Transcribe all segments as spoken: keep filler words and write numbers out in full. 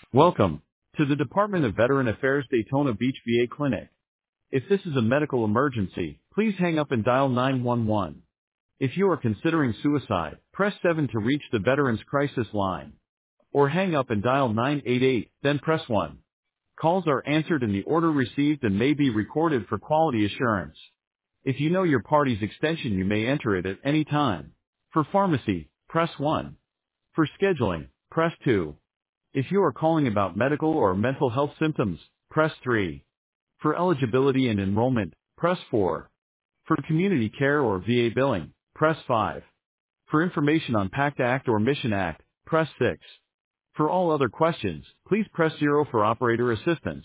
Welcome to the Department of Veteran Affairs Daytona Beach V A Clinic. If this is a medical emergency, please hang up and dial nine one one. If you are considering suicide, press seven to reach the Veterans Crisis Line. Or hang up and dial nine eight eight, then press one. Calls are answered in the order received and may be recorded for quality assurance. If you know your party's extension, you may enter it at any time. For pharmacy, press one. For scheduling, press two. If you are calling about medical or mental health symptoms, press three. For eligibility and enrollment, press four. For community care or V A billing, press five. For information on PACT Act or Mission Act, press six. For all other questions, please press zero for operator assistance.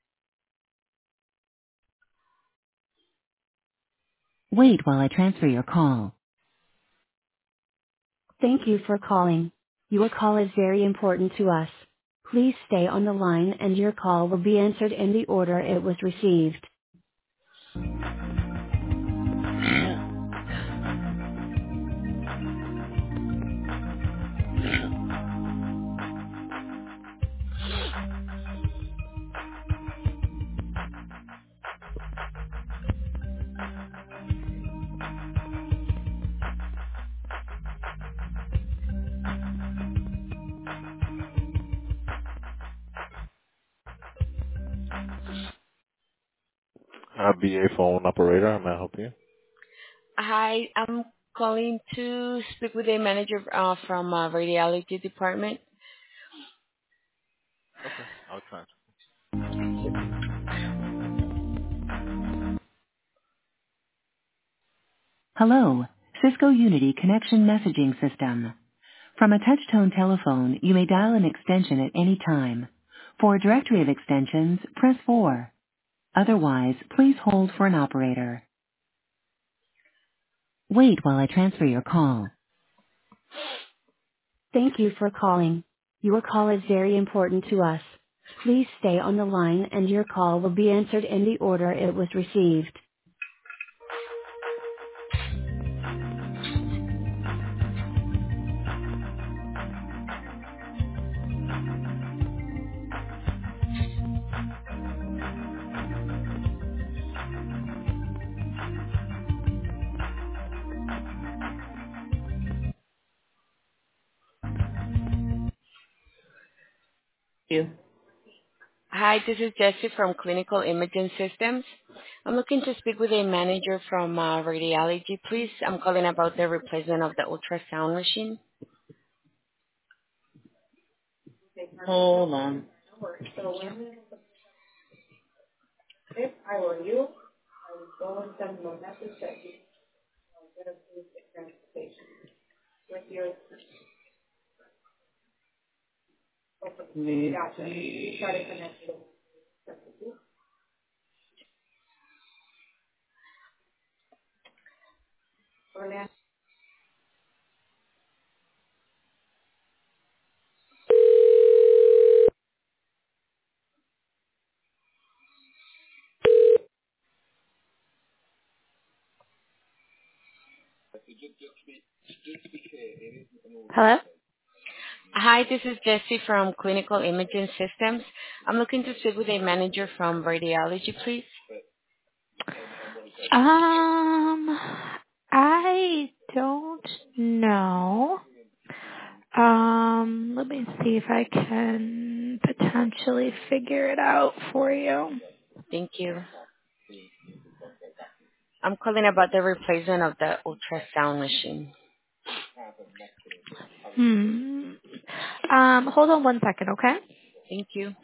Wait while I transfer your call. Thank you for calling. Your call is very important to us. Please stay on the line and your call will be answered in the order it was received. Uh, B A phone operator, may I help you? Hi, I'm calling to speak with a manager uh, from uh, radiology department. Okay, I'll try. Hello, Cisco Unity Connection Messaging System. From a touch-tone telephone, you may dial an extension at any time. For a directory of extensions, press four. Otherwise, please hold for an operator. Wait while I transfer your call. Thank you for calling. Your call is very important to us. Please stay on the line and your call will be answered in the order it was received. You. Hi, this is Jessie from Clinical Imaging Systems. I'm looking to speak with a manager from uh, radiology, please. I'm calling about the replacement of the ultrasound machine. Hold on. Thank you. Let me see. Hello? Hi, this is Jessie from Clinical Imaging Systems. I'm looking to speak with a manager from radiology, please. Um, I don't know. Um, let me see if I can potentially figure it out for you. Thank you. I'm calling about the replacement of the ultrasound machine. Hmm. Um, hold on one second, okay? Thank you.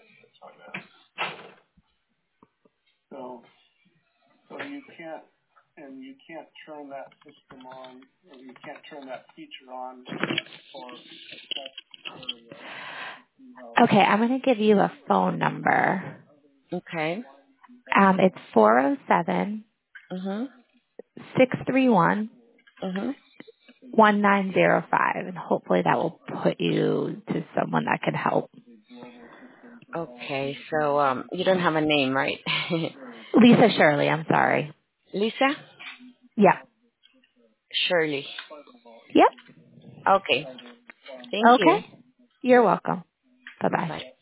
So, so you can't. and you can't turn that system on, or you can't turn that feature on for Okay, I'm going to give you a phone number. Okay. Um, it's four oh seven, Mhm. six three one, Mhm. one nine zero five, and hopefully that will put you to someone that can help. Okay. So um, you don't have a name, right? Lisa Shirley, I'm sorry. Lisa. Yep. Shirley. Yep. Okay. Thank you. Okay. You're welcome. Bye-bye. Bye.